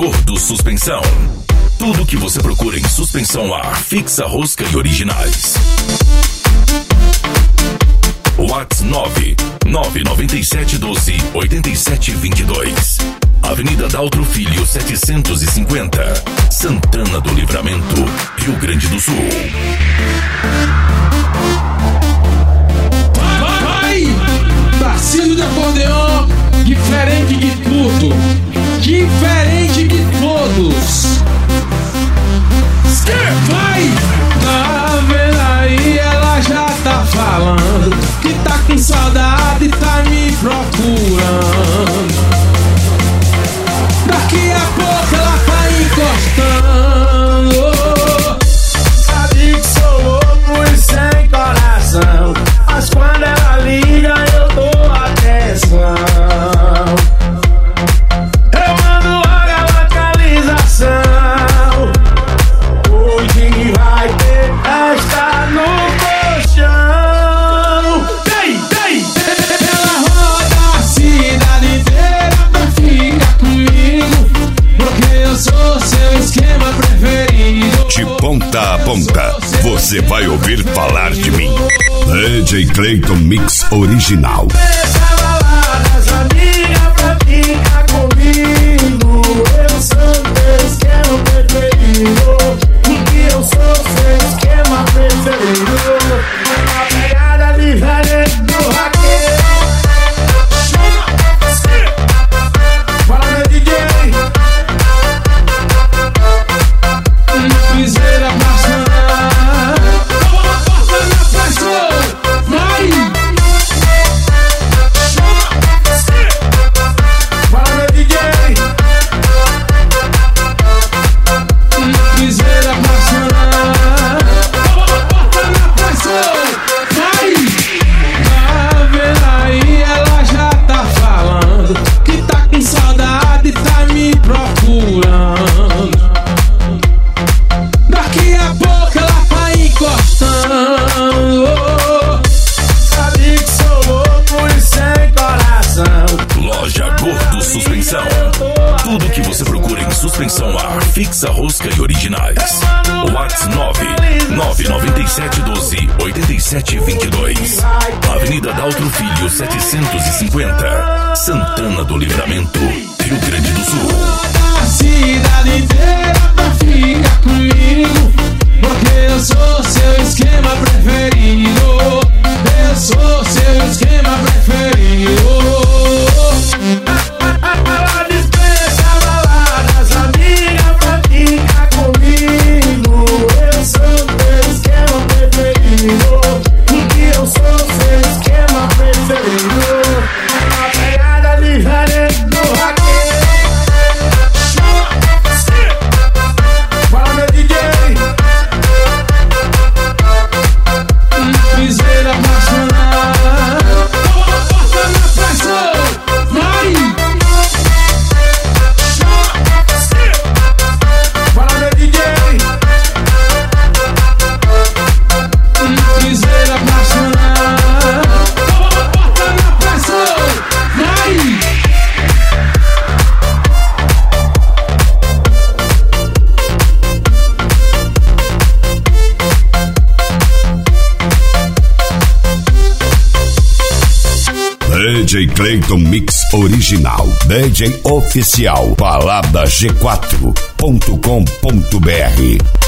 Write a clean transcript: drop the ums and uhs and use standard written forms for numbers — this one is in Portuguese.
Gordo Suspensão. Tudo que você procura em suspensão a ar, fixa, rosca e originais. WhatsApp 99712-8722. Avenida Daltro Filho 750, Santana do Livramento, Rio Grande do Sul. Vai! Tarcísio de acordeon, diferente de tudo, diferente de todos. Vai! Tá vendo aí, ela já tá falando que tá com saudade e tá me procurando. Daqui a pouco ela tá encostando. Sabe que sou louco e sem coração, mas quando ela liga eu dou atenção. Eu mando logo a localização. Hoje vai ter festa no colchão. Ela roda a cidade inteira pra ficar comigo, porque eu sou seu esquema preferido. De ponta a ponta, você vai ouvir falar de mim. DJ Clayton Mix Original. Essa balada, as amigas pra ficar comigo. Eu sou teu esquema preferido, porque eu sou seu esquema preferido. Uma pegada diferente do raqueiro. Fala meu DJ. Piseira apaixonada, toma a porta na pressão. Vai! Fala meu DJ. Piseira apaixonada, toma a porta na pressão. Vai! Tá vendo aí, ela já tá falando que tá com saudade e tá me procurando. Daqui a pouco ela tá encostando. Sabe que sou louco e sem coração. Loja Gordo Suspensão. Tudo que você procura em suspensão a ar, fixa, rosca e originais. WhatsApp 99712-8722. Avenida Daltro Filho 750, Santana do Livramento, Rio Grande do Sul. A cidade inteira pra ficar comigo, porque eu sou seu esquema preferido. Eu sou seu esquema preferido. Ela dispensa baladas, amiga pra ficar comigo. Eu sou teu esquema preferido, porque eu sou seu esquema preferido. Uma pegada diferente do raqueiro. Fala meu DJ. Piseira apaixonada, toma a porta na pressão. Vai! Fala meu DJ. Piseira apaixonada, toma a porta na pressão. Vai! DJ Clayton Mix Original. DJ oficial. Balada G4.com.br.